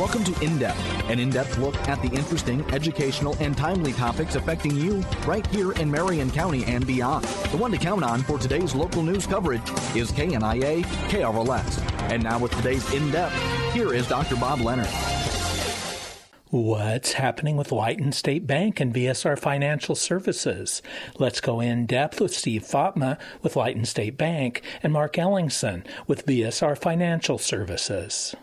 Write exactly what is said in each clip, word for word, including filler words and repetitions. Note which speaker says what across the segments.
Speaker 1: Welcome to In-Depth, an in-depth look at the interesting, educational, and timely topics affecting you right here in Marion County and beyond. The one to count on for today's local news coverage is K N I A K R L S. And now with today's In-Depth, here is Doctor Bob Leonard.
Speaker 2: What's happening with Leighton State Bank and V S R Financial Services? Let's go in depth with Steve Fatma with Leighton State Bank and Mark Ellingson with V S R Financial Services.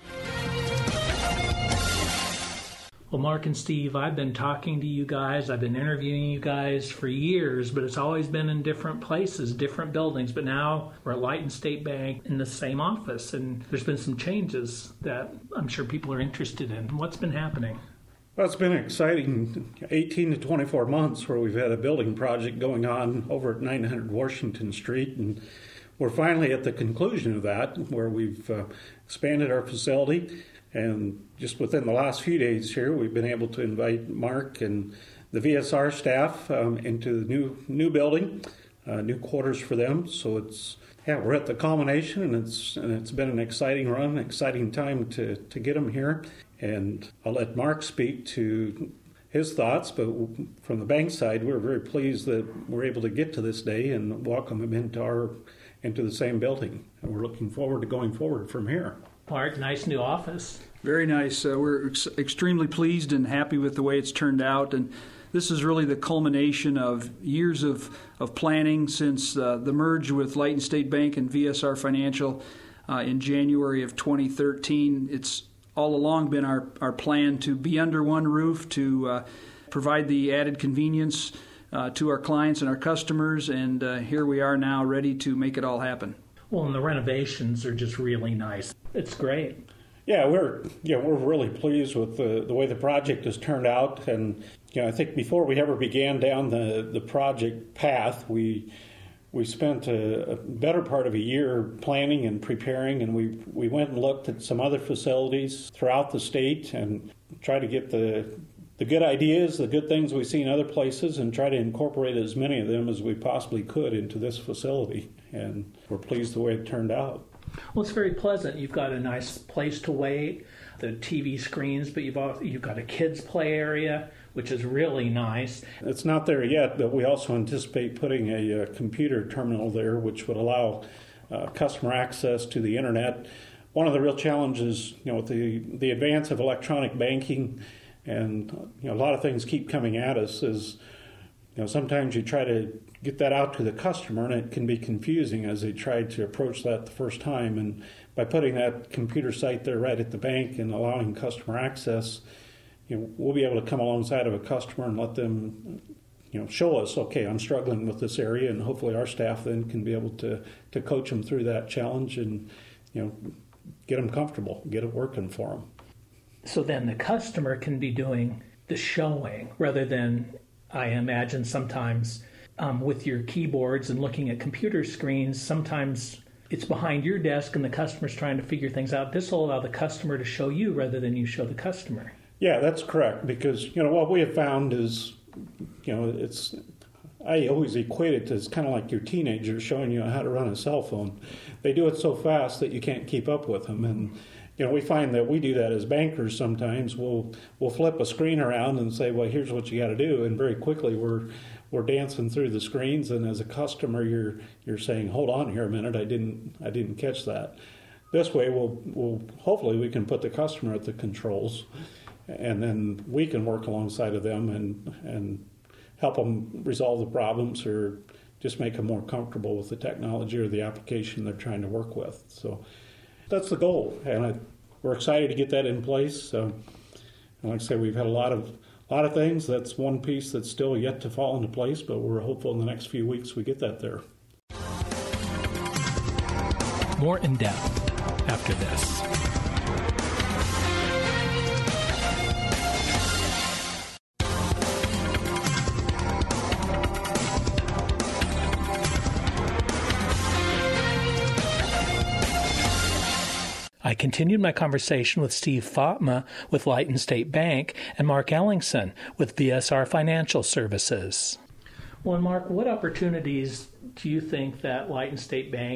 Speaker 2: Well, Mark and Steve, I've been talking to you guys, I've been interviewing you guys for years, but it's always been in different places, different buildings. But now we're at Leighton State Bank in the same office, and there's been some changes that I'm sure people are interested in. What's been happening?
Speaker 3: Well, it's been an exciting eighteen to twenty-four months where we've had a building project going on over at nine hundred Washington Street, and we're finally at the conclusion of that, where we've uh, expanded our facility. And just within the last few days here, we've been able to invite Mark and the V S R staff um, into the new new building, uh, new quarters for them. So it's yeah, we're at the culmination, and it's and it's been an exciting run, exciting time to to get them here. And I'll let Mark speak to his thoughts, but from the bank side, we're very pleased that we're able to get to this day and welcome him into our into the same building. And we're looking forward to going forward from here.
Speaker 2: Mark, nice new office.
Speaker 4: Very nice. Uh, we're ex- extremely pleased and happy with the way it's turned out. And this is really the culmination of years of, of planning since uh, the merge with Leighton State Bank and V S R Financial uh, in January of twenty thirteen. It's all along been our, our plan to be under one roof, to uh, provide the added convenience uh, to our clients and our customers. And uh, here we are now ready to make it all happen.
Speaker 2: Well, and the renovations are just really nice. It's great.
Speaker 3: Yeah, we're yeah we're really pleased with the, the way the project has turned out, and you know I think before we ever began down the, the project path, we we spent a, a better part of a year planning and preparing, and we we went and looked at some other facilities throughout the state and tried to get the the good ideas, the good things we see in other places, and try to incorporate as many of them as we possibly could into this facility. And we're pleased the way it turned out.
Speaker 2: Well, it's very pleasant. You've got a nice place to wait, the T V screens, but you've also, you've got a kids' play area, which is really nice.
Speaker 3: It's not there yet, but we also anticipate putting a, a computer terminal there, which would allow uh, customer access to the internet. One of the real challenges, you know, with the the advance of electronic banking, and you know, a lot of things keep coming at us, is you know sometimes you try to get that out to the customer, and it can be confusing as they try to approach that the first time. And by putting that computer site there right at the bank and allowing customer access, you know, we'll be able to come alongside of a customer and let them, you know, show us, okay, I'm struggling with this area, and hopefully our staff then can be able to, to coach them through that challenge and, you know, get them comfortable, get it working for them.
Speaker 2: So then the customer can be doing the showing rather than, I imagine sometimes um, with your keyboards and looking at computer screens, sometimes it's behind your desk and the customer's trying to figure things out. This will allow the customer to show you rather than you show the customer.
Speaker 3: Yeah, that's correct, because, you know, what we have found is, you know, it's, I always equate it to, it's kind of like your teenager showing you how to run a cell phone. They do it so fast that you can't keep up with them. And, you know, we find that we do that as bankers sometimes. We'll we'll flip a screen around and say, well, here's what you got to do. And very quickly we're we're dancing through the screens. And as a customer, you're you're saying, hold on here a minute, I didn't I didn't catch that. This way, we'll we'll hopefully we can put the customer at the controls, and then we can work alongside of them and and help them resolve the problems or just make them more comfortable with the technology or the application they're trying to work with. So that's the goal, and I, we're excited to get that in place. So, and like I say, we've had a lot of a lot of things. That's one piece that's still yet to fall into place, but we're hopeful in the next few weeks we get that there.
Speaker 2: More in depth after this. I continued my conversation with Steve Fatma with Leighton State Bank and Mark Ellingson with V S R Financial Services. Well, Mark, what opportunities do you think that Leighton State Bank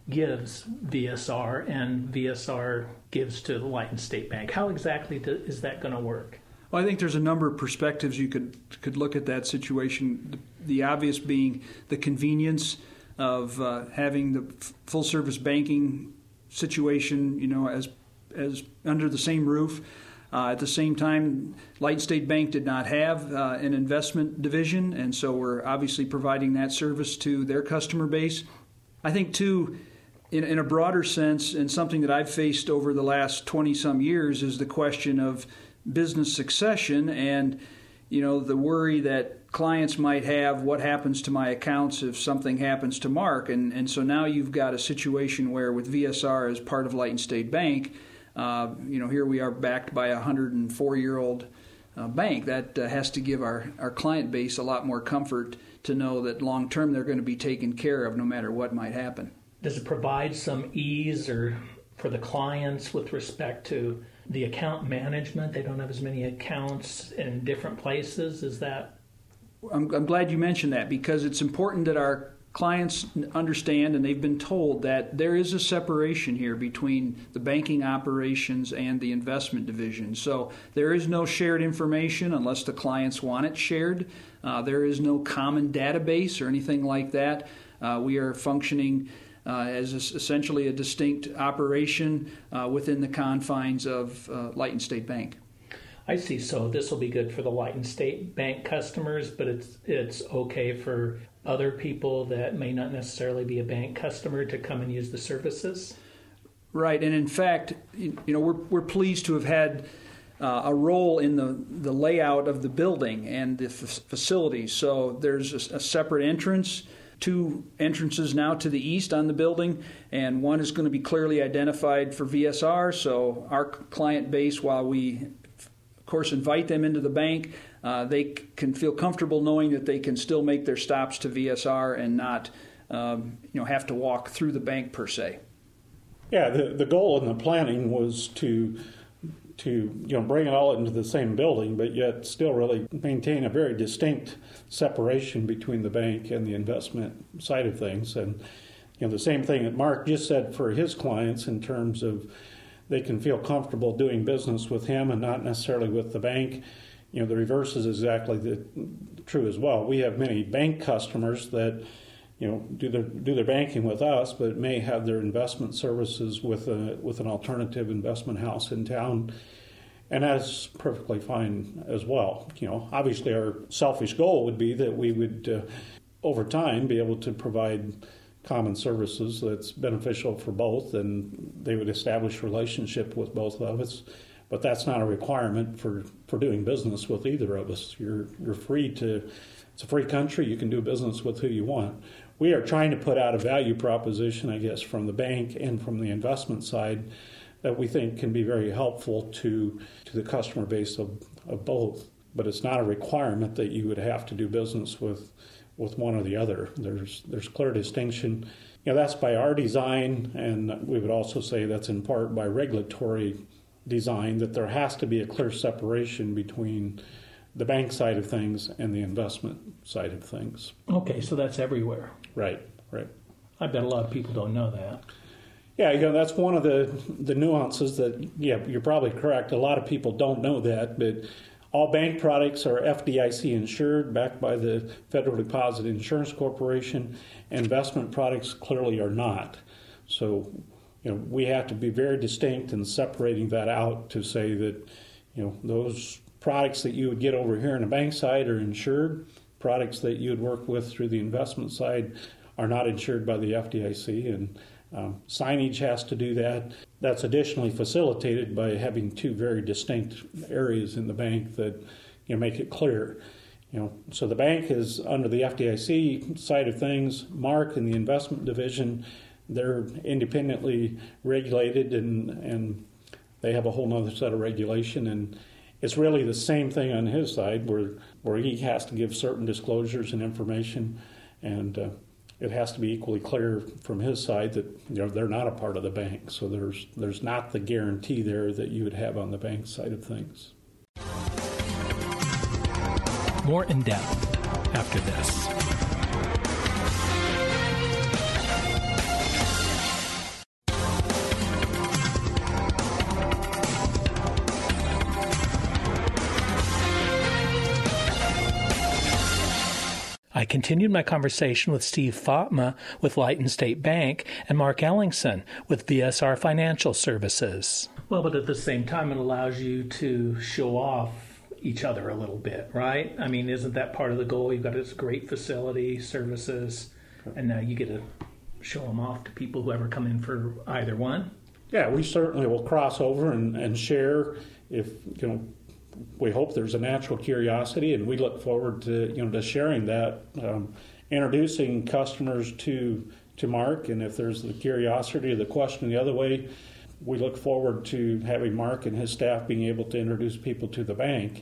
Speaker 2: gives V S R and V S R gives to the Light and State Bank. How exactly do, is that going to work?
Speaker 4: Well, I think there's a number of perspectives you could could look at that situation. The, the obvious being the convenience of uh, having the f- full service banking situation, you know, as as under the same roof. Uh, at the same time, Light and State Bank did not have uh, an investment division, and so we're obviously providing that service to their customer base. I think, too, in, in a broader sense, and something that I've faced over the last twenty-some years, is the question of business succession and, you know, the worry that clients might have, what happens to my accounts if something happens to Mark? And, and so now you've got a situation where with V S R as part of Light and State Bank, Uh, you know, here we are backed by a one hundred four-year-old uh, bank. That uh, has to give our, our client base a lot more comfort to know that long-term they're going to be taken care of no matter what might happen.
Speaker 2: Does it provide some ease or for the clients with respect to the account management? They don't have as many accounts in different places. Is that?
Speaker 4: I'm, I'm glad you mentioned that, because it's important that our clients understand, and they've been told, that there is a separation here between the banking operations and the investment division. So there is no shared information unless the clients want it shared. Uh, there is no common database or anything like that. Uh, we are functioning uh, as a, essentially a distinct operation uh, within the confines of uh, Light and State Bank.
Speaker 2: I see. So this will be good for the Light and State Bank customers, but it's it's okay for other people that may not necessarily be a bank customer to come and use the services?
Speaker 4: Right, and in fact, you know, we're we're pleased to have had uh, a role in the, the layout of the building and the f- facilities. So there's a, a separate entrance, two entrances now to the east on the building, and one is going to be clearly identified for V S R. So our client base, while we of course invite them into the bank, Uh, they c- can feel comfortable knowing that they can still make their stops to V S R and not, um, you know, have to walk through the bank per se.
Speaker 3: Yeah, the the goal in the planning was to to you know bring it all into the same building, but yet still really maintain a very distinct separation between the bank and the investment side of things. And you know the same thing that Mark just said for his clients in terms of they can feel comfortable doing business with him and not necessarily with the bank. You know, the reverse is exactly the, true as well. We have many bank customers that, you know, do their do their banking with us, but may have their investment services with a with an alternative investment house in town, and that's perfectly fine as well. You know, obviously our selfish goal would be that we would, uh, over time, be able to provide common services that's beneficial for both, and they would establish a relationship with both of us. But that's not a requirement for, for doing business with either of us. You're you're free to, it's a free country, you can do business with who you want. We are trying to put out a value proposition, I guess, from the bank and from the investment side that we think can be very helpful to, to the customer base of, of both. But it's not a requirement that you would have to do business with, with one or the other. There's there's clear distinction. You know, that's by our design, and we would also say that's in part by regulatory design, that there has to be a clear separation between the bank side of things and the investment side of things.
Speaker 2: Okay, so that's everywhere.
Speaker 3: Right, right.
Speaker 2: I bet a lot of people don't know that.
Speaker 3: Yeah, you know, that's one of the, the nuances that, yeah, you're probably correct. A lot of people don't know that, but all bank products are F D I C insured, backed by the Federal Deposit Insurance Corporation. Investment products clearly are not. So, you know, we have to be very distinct in separating that out to say that, you know, those products that you would get over here on the bank side are insured. Products that you would work with through the investment side are not insured by the F D I C, and um, signage has to do that. That's additionally facilitated by having two very distinct areas in the bank that, you know, make it clear. You know, so the bank is under the F D I C side of things. Mark in the investment division, they're independently regulated, and, and they have a whole other set of regulation. And it's really the same thing on his side, where where he has to give certain disclosures and information, and uh, it has to be equally clear from his side that, you know, they're not a part of the bank. So there's there's not the guarantee there that you would have on the bank side of things.
Speaker 1: More in depth after this.
Speaker 2: I continued my conversation with Steve Fatma with Lighton State Bank and Mark Ellingson with V S R Financial Services. Well, but at the same time, it allows you to show off each other a little bit, right? I mean, isn't that part of the goal? You've got this great facility, services, and now you get to show them off to people who ever come in for either one?
Speaker 3: Yeah, we certainly will cross over and, and share if, you know, we hope there's a natural curiosity, and we look forward to, you know, to sharing that, um, introducing customers to to Mark, and if there's the curiosity or the question the other way, we look forward to having Mark and his staff being able to introduce people to the bank.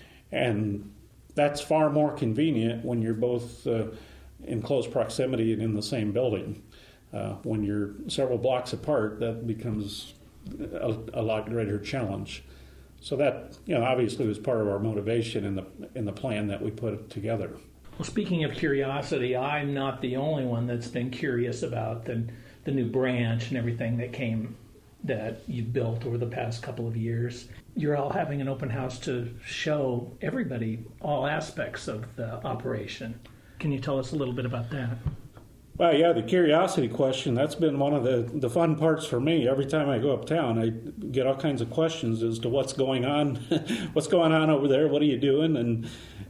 Speaker 3: And that's far more convenient when you're both uh, in close proximity and in the same building. Uh, when you're several blocks apart, that becomes a, a lot greater challenge. So that, you know, obviously was part of our motivation in the in the plan that we put together.
Speaker 2: Well, speaking of curiosity, I'm not the only one that's been curious about the the new branch and everything that came that you've built over the past couple of years. You're all having an open house to show everybody all aspects of the operation. Can you tell us a little bit about that?
Speaker 3: Well, yeah, the curiosity question, that's been one of the, the fun parts for me. Every time I go uptown, I get all kinds of questions as to what's going on, what's going on over there, what are you doing? And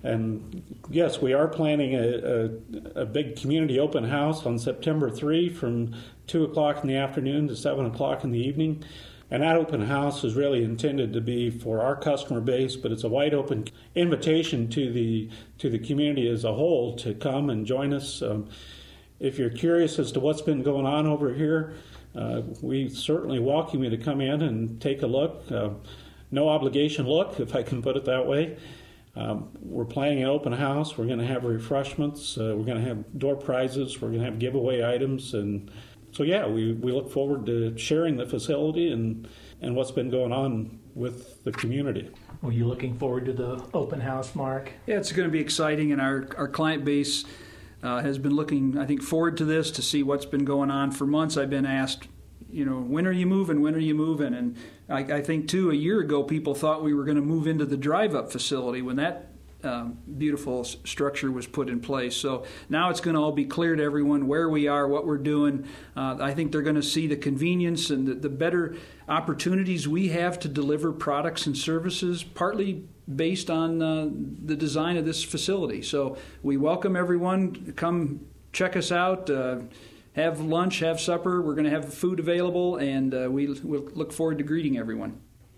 Speaker 3: and yes, we are planning a, a, a big community open house on September third from two o'clock in the afternoon to seven o'clock in the evening. And that open house is really intended to be for our customer base, but it's a wide open invitation to the to the community as a whole to come and join us. Um, If you're curious as to what's been going on over here, uh, we certainly welcome you to come in and take a look. Uh, no obligation look, if I can put it that way. Um, we're planning an open house. We're going to have refreshments. Uh, we're going to have door prizes. We're going to have giveaway items. And so, yeah, we, we look forward to sharing the facility and, and what's been going on with the community.
Speaker 2: Were you looking forward to the open house, Mark?
Speaker 4: Yeah, it's going to be exciting, and our, our client base Uh, has been looking, I think, forward to this to see what's been going on for months. I've been asked, you know, when are you moving? When are you moving? And I, I think, too, a year ago, people thought we were going to move into the drive-up facility when that um, beautiful s- structure was put in place. So now it's going to all be clear to everyone where we are, what we're doing. Uh, I think they're going to see the convenience and the, the better opportunities we have to deliver products and services, partly based on uh, the design of this facility. So we welcome everyone. Come check us out. Uh, have lunch, have supper. We're going to have food available, and uh, we we'll look forward to greeting everyone.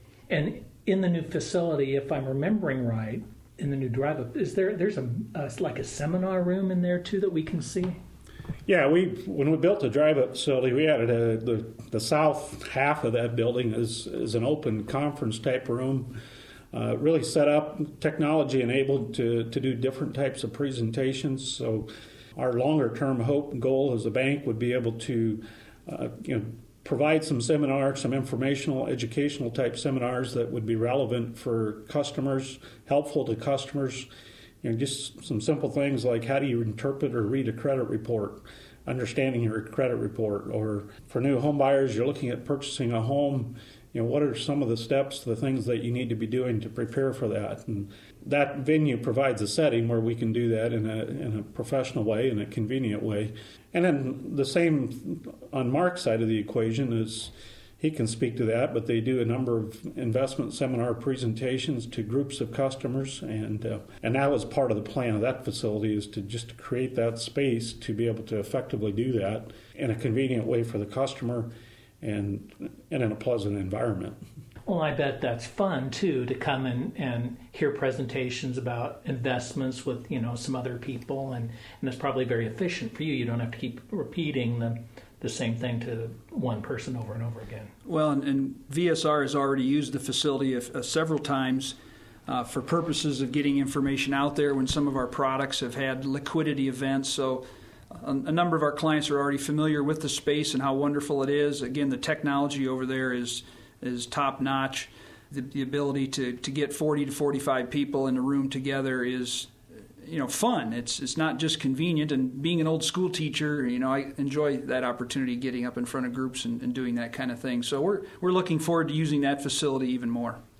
Speaker 2: And in the new facility, if I'm remembering right, in the new drive-up, is there there's a, a like a seminar room in there too that we can see?
Speaker 3: Yeah, we when we built the drive-up facility, we added a, the the south half of that building is is an open conference type room. Uh, really set up, technology enabled to, to do different types of presentations. So our longer-term hope and goal as a bank would be able to uh, you know, provide some seminars, some informational, educational type seminars that would be relevant for customers, helpful to customers. You know, just some simple things like how do you interpret or read a credit report, understanding your credit report, or for new home buyers, you're looking at purchasing a home. You know, what are some of the steps, the things that you need to be doing to prepare for that? And that venue provides a setting where we can do that in a in a professional way, in a convenient way. And then the same on Mark's side of the equation is he can speak to that, but they do a number of investment seminar presentations to groups of customers, and uh, and that was part of the plan of that facility, is to just create that space to be able to effectively do that in a convenient way for the customer and and in a pleasant environment.
Speaker 2: Well, I bet that's fun too, to come and, and hear presentations about investments with, you know, some other people, and, and it's probably very efficient for you. You don't have to keep repeating the the same thing to one person over and over again.
Speaker 4: Well, and, and V S R has already used the facility uh, several times uh, for purposes of getting information out there when some of our products have had liquidity events. So a, a number of our clients are already familiar with the space and how wonderful it is. Again, the technology over there is is top notch. The, the ability to, to get forty to forty-five people in a room together is, you know, fun. It's it's not just convenient. And being an old school teacher, you know, I enjoy that opportunity, getting up in front of groups and, and doing that kind of thing. So we're we're looking forward to using that facility even more.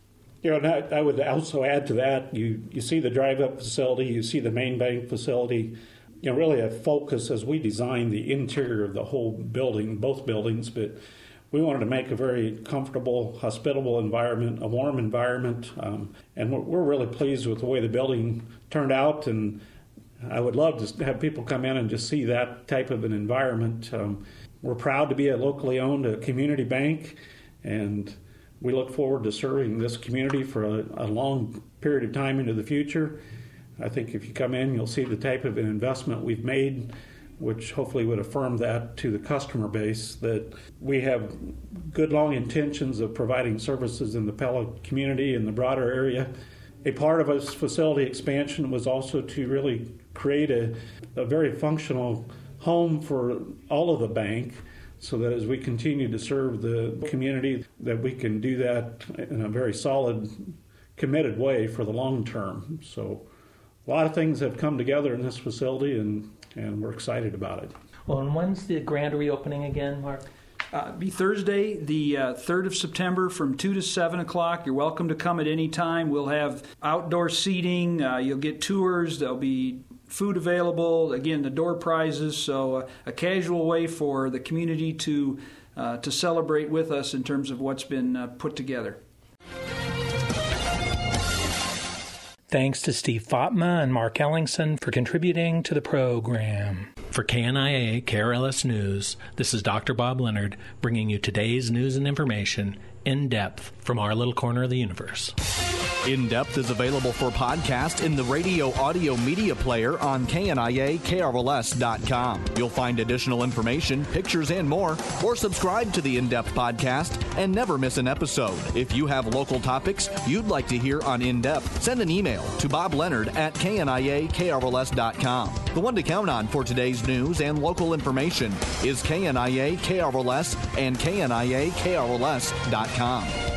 Speaker 3: You know, and I, I would also add to that, you, you see the drive-up facility, you see the main bank facility, you know, really a focus as we designed the interior of the whole building, both buildings, but we wanted to make a very comfortable, hospitable environment, a warm environment, um, and we're, we're really pleased with the way the building turned out, and I would love to have people come in and just see that type of an environment. Um, we're proud to be a locally owned a community bank, and we look forward to serving this community for a, a long period of time into the future. I think if you come in, you'll see the type of an investment we've made, which hopefully would affirm that to the customer base, that we have good, long intentions of providing services in the Pella community and the broader area. A part of this facility expansion was also to really create a, a very functional home for all of the bank, so that as we continue to serve the community, that we can do that in a very solid, committed way for the long term. So a lot of things have come together in this facility, and, and we're excited about it.
Speaker 2: Well, and when's the grand reopening again, Mark?
Speaker 4: Uh, be Thursday, the uh, third of September from two to seven o'clock. You're welcome to come at any time. We'll have outdoor seating. Uh, you'll get tours. There'll be food available. Again, the door prizes. So uh, a casual way for the community to uh, to celebrate with us in terms of what's been uh, put together.
Speaker 2: Thanks to Steve Fatma and Mark Ellingson for contributing to the program.
Speaker 5: For K N I A K R L S News, this is Doctor Bob Leonard bringing you today's news and information in depth from our little corner of the universe.
Speaker 1: In Depth is available for podcast in the radio audio media player on K N I A K R L S dot com. You'll find additional information, pictures, and more, or subscribe to the In Depth podcast and never miss an episode. If you have local topics you'd like to hear on In Depth, send an email to Bob Leonard at K N I A K R L S dot com. The one to count on for today's news and local information is K N I A K R L S and K N I A K R L S dot com.